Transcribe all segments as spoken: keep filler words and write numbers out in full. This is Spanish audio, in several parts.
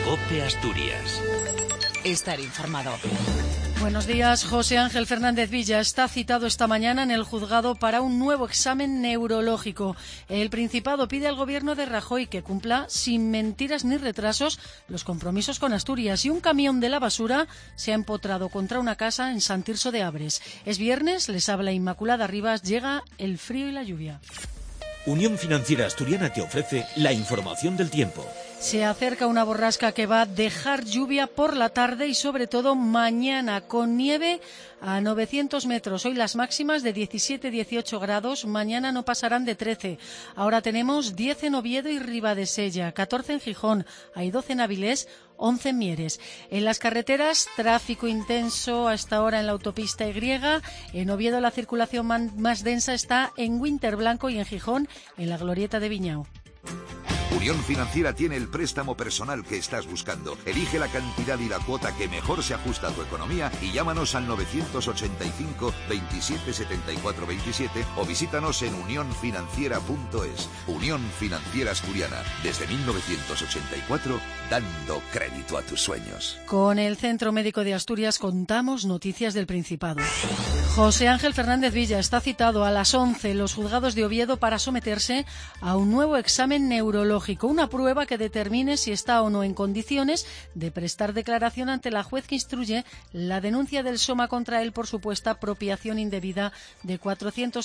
COPE Asturias. Estar informado. Buenos días. José Ángel Fernández Villa está citado esta mañana en el juzgado para un nuevo examen neurológico. El Principado pide al gobierno de Rajoy que cumpla, sin mentiras ni retrasos, los compromisos con Asturias. Y un camión de la basura se ha empotrado contra una casa en Sant Tirso de Abres. Es viernes, les habla Inmaculada Rivas, llega el frío y la lluvia. Unión Financiera Asturiana te ofrece la información del tiempo. Se acerca una borrasca que va a dejar lluvia por la tarde y sobre todo mañana con nieve a novecientos metros. Hoy las máximas de diecisiete a dieciocho grados, mañana no pasarán de trece. Ahora tenemos diez en Oviedo y Ribadesella, catorce en Gijón, hay doce en Avilés, once en Mieres. En las carreteras, tráfico intenso hasta ahora en la autopista Y. En Oviedo la circulación más densa está en Winterblanco y en Gijón en la glorieta de Viñao. Unión Financiera tiene el préstamo personal que estás buscando. Elige la cantidad y la cuota que mejor se ajusta a tu economía y llámanos al novecientos ochenta y cinco veintisiete setenta y cuatro veintisiete o visítanos en unión financiera punto es. Unión Financiera Asturiana, desde mil novecientos ochenta y cuatro, dando crédito a tus sueños. Con el Centro Médico de Asturias contamos noticias del Principado. José Ángel Fernández Villa está citado a las once en los juzgados de Oviedo para someterse a un nuevo examen neurológico, una prueba que determine si está o no en condiciones de prestar declaración ante la juez que instruye la denuncia del Soma contra él por supuesta apropiación indebida de cuatrocientos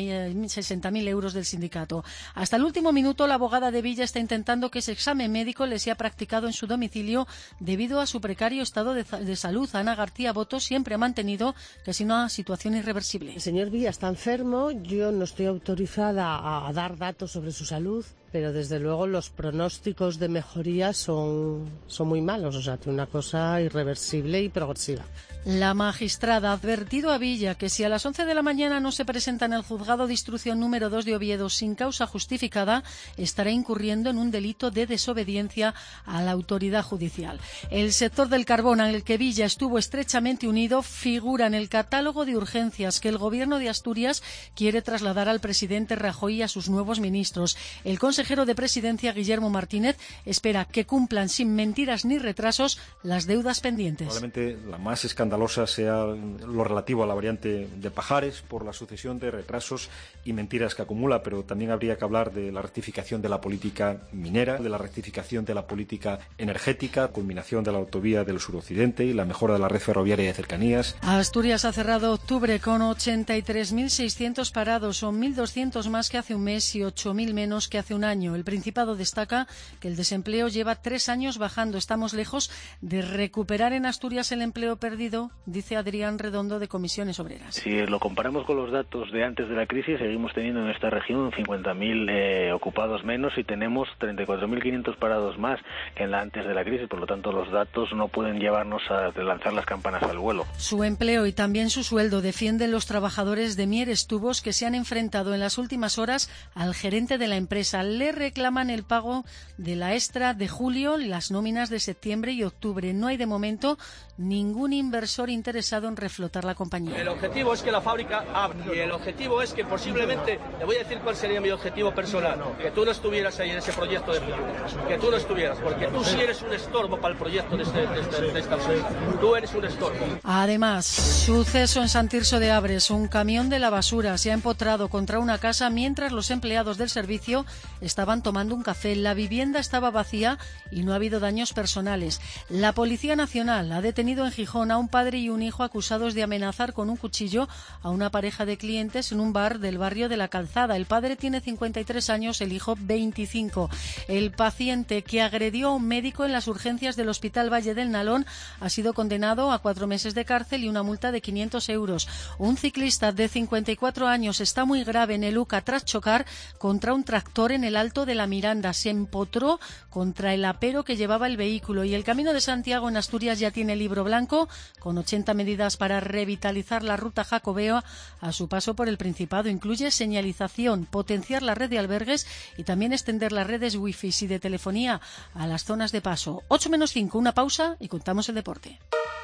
sesenta mil euros del sindicato. Hasta el último minuto, la abogada de Villa está intentando que ese examen médico le sea practicado en su domicilio debido a su precario estado de, de salud. Ana García Boto siempre ha mantenido que es una situación irreversible. El señor Villa está enfermo, yo no estoy autorizada a, a dar datos sobre su salud, pero desde luego los pronósticos de mejoría son, son muy malos, o sea, una cosa irreversible y progresiva. La magistrada ha advertido a Villa que si a las once de la mañana no se presenta en el juzgado de instrucción número dos de Oviedo sin causa justificada, estará incurriendo en un delito de desobediencia a la autoridad judicial. El sector del carbón, al que Villa estuvo estrechamente unido, figura en el catálogo de urgencias que el gobierno de Asturias quiere trasladar al presidente Rajoy y a sus nuevos ministros. El consejero de Presidencia, Guillermo Martínez, espera que cumplan sin mentiras ni retrasos las deudas pendientes. Probablemente la más escandalosa sea lo relativo a la variante de Pajares por la sucesión de retrasos y mentiras que acumula, pero también habría que hablar de la rectificación de la política minera, de la rectificación de la política energética, culminación de la autovía del suroccidente y la mejora de la red ferroviaria de cercanías. Asturias ha cerrado octubre con ochenta y tres mil seiscientos parados, son mil doscientos más que hace un mes y ocho mil menos que hace un año. El Principado destaca que el desempleo lleva tres años bajando. Estamos lejos de recuperar en Asturias el empleo perdido, dice Adrián Redondo de Comisiones Obreras. Si lo comparamos con los datos de antes de la crisis, seguimos teniendo en esta región cincuenta mil eh, ocupados menos y tenemos treinta y cuatro mil quinientos parados más que en la antes de la crisis. Por lo tanto, los datos no pueden llevarnos a lanzar las campanas al vuelo. Su empleo y también su sueldo defienden los trabajadores de Mieres Tubos que se han enfrentado en las últimas horas al gerente de la empresa. Le reclaman el pago de la extra de julio, las nóminas de septiembre y octubre. No hay de momento ningún inversor interesado en reflotar la compañía. El objetivo es que la fábrica abra y el objetivo es que posiblemente, le voy a decir cuál sería mi objetivo personal, que tú no estuvieras ahí en ese proyecto de futuro, que tú no estuvieras, porque tú sí eres un estorbo para el proyecto de, este, de, este, de esta empresa. Tú eres un estorbo. Además, suceso en Sant Tirso de Abres, un camión de la basura se ha empotrado contra una casa mientras los empleados del servicio estaban tomando un café. La vivienda estaba vacía y no ha habido daños personales. La Policía Nacional ha detenido en Gijón a un padre y un hijo acusados de amenazar con un cuchillo a una pareja de clientes en un bar del barrio de La Calzada. El padre tiene cincuenta y tres años, el hijo veinticinco. El paciente que agredió a un médico en las urgencias del Hospital Valle del Nalón ha sido condenado a cuatro meses de cárcel y una multa de quinientos euros. Un ciclista de cincuenta y cuatro años está muy grave en el U C A tras chocar contra un tractor en el Alto de la Miranda. Se empotró contra el apero que llevaba el vehículo. Y el Camino de Santiago en Asturias ya tiene libro blanco con ochenta medidas para revitalizar la ruta Jacobeo a su paso por el Principado. Incluye señalización, potenciar la red de albergues y también extender las redes wifi y de telefonía a las zonas de paso. ocho menos cinco, una pausa y contamos el deporte.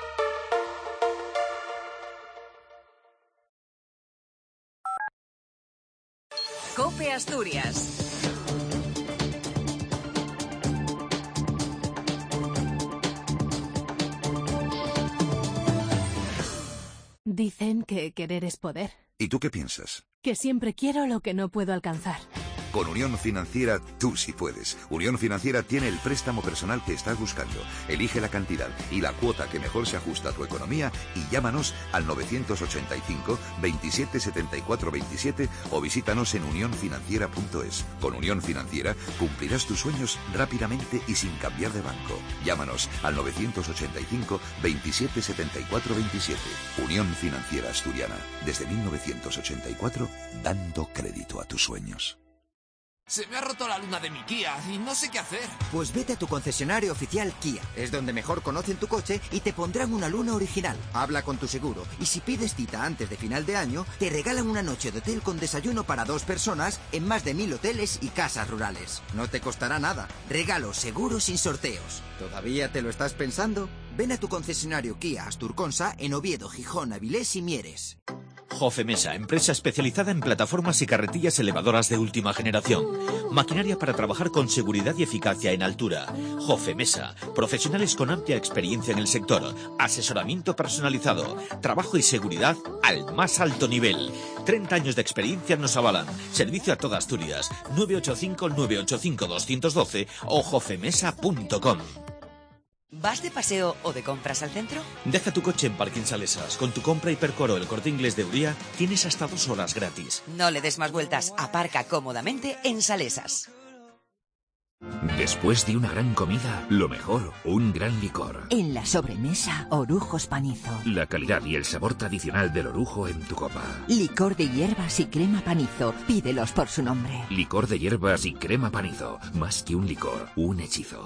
COPE Asturias. Dicen que querer es poder. ¿Y tú qué piensas? Que siempre quiero lo que no puedo alcanzar. Con Unión Financiera tú sí puedes. Unión Financiera tiene el préstamo personal que estás buscando. Elige la cantidad y la cuota que mejor se ajusta a tu economía y llámanos al novecientos ochenta y cinco, veintisiete setenta y cuatro veintisiete o visítanos en unión financiera punto es. Con Unión Financiera cumplirás tus sueños rápidamente y sin cambiar de banco. Llámanos al novecientos ochenta y cinco, veintisiete setenta y cuatro veintisiete. Unión Financiera Asturiana. Desde mil novecientos ochenta y cuatro, dando crédito a tus sueños. Se me ha roto la luna de mi Kia y no sé qué hacer. Pues vete a tu concesionario oficial Kia. Es donde mejor conocen tu coche y te pondrán una luna original. Habla con tu seguro y si pides cita antes de final de año, te regalan una noche de hotel con desayuno para dos personas en más de mil hoteles y casas rurales. No te costará nada. Regalo seguro sin sorteos. ¿Todavía te lo estás pensando? Ven a tu concesionario Kia Asturconsa en Oviedo, Gijón, Avilés y Mieres. Jofemesa, empresa especializada en plataformas y carretillas elevadoras de última generación. Maquinaria para trabajar con seguridad y eficacia en altura. Jofemesa, profesionales con amplia experiencia en el sector. Asesoramiento personalizado. Trabajo y seguridad al más alto nivel. treinta años de experiencia nos avalan. Servicio a toda Asturias. nueve ocho cinco, nueve ocho cinco, dos uno dos o jofemesa punto com. ¿Vas de paseo o de compras al centro? Deja tu coche en Parking Salesas. Con tu compra Hipercoro El Corte Inglés de Uría tienes hasta dos horas gratis. No le des más vueltas. Aparca cómodamente en Salesas. Después de una gran comida, lo mejor, un gran licor. En la sobremesa, Orujos Panizo. La calidad y el sabor tradicional del orujo en tu copa. Licor de hierbas y crema Panizo. Pídelos por su nombre. Licor de hierbas y crema Panizo. Más que un licor, un hechizo.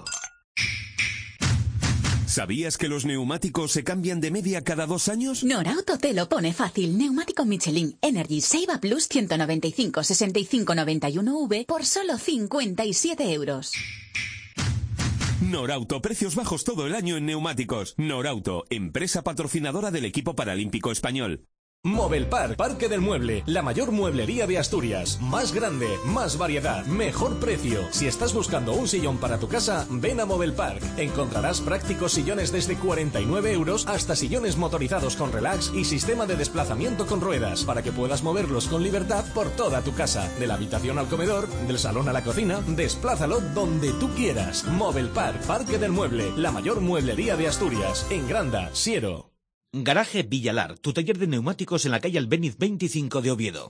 ¿Sabías que los neumáticos se cambian de media cada dos años? Norauto te lo pone fácil. Neumático Michelin Energy Seiba Plus ciento noventa y cinco sesenta y cinco noventa y uno V por solo cincuenta y siete euros. Norauto, precios bajos todo el año en neumáticos. Norauto, empresa patrocinadora del equipo paralímpico español. Movelpark, Parque del Mueble, la mayor mueblería de Asturias. Más grande, más variedad, mejor precio. Si estás buscando un sillón para tu casa, ven a Movelpark. Encontrarás prácticos sillones desde cuarenta y nueve euros hasta sillones motorizados con relax y sistema de desplazamiento con ruedas para que puedas moverlos con libertad por toda tu casa. De la habitación al comedor, del salón a la cocina, desplázalo donde tú quieras. Movelpark, Parque del Mueble, la mayor mueblería de Asturias. En Granda, Siero. Garaje Villalar, tu taller de neumáticos en la calle Albéniz veinticinco de Oviedo.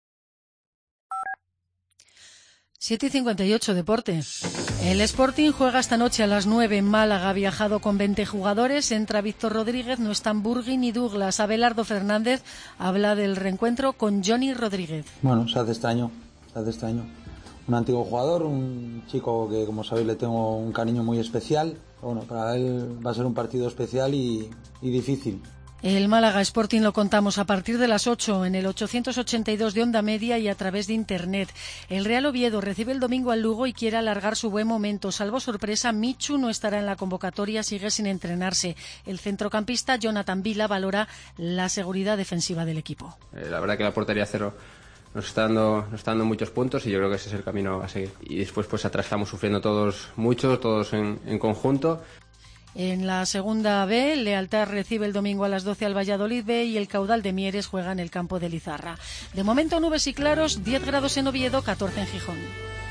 siete y cincuenta y ocho, deporte. El Sporting juega esta noche a las nueve en Málaga. Ha viajado con veinte jugadores. Entra Víctor Rodríguez, no están Burgui ni Douglas. Abelardo Fernández habla del reencuentro con Johnny Rodríguez. Bueno, se hace extraño, se hace extraño. Un antiguo jugador, un chico que, como sabéis, le tengo un cariño muy especial. Bueno, para él va a ser un partido especial y, y difícil. El Málaga Sporting lo contamos a partir de las ocho en el ochocientos ochenta y dos de Onda Media y a través de Internet. El Real Oviedo recibe el domingo al Lugo y quiere alargar su buen momento. Salvo sorpresa, Michu no estará en la convocatoria, sigue sin entrenarse. El centrocampista Jonathan Vila valora la seguridad defensiva del equipo. Eh, la verdad que la portería cero nos está dando, nos está dando muchos puntos y yo creo que ese es el camino a seguir. Y después pues atrás estamos sufriendo todos mucho, todos en, en conjunto. En la segunda B, Lealtad recibe el domingo a las doce al Valladolid B y el Caudal de Mieres juega en el campo de Lizarra. De momento nubes y claros, diez grados en Oviedo, catorce en Gijón.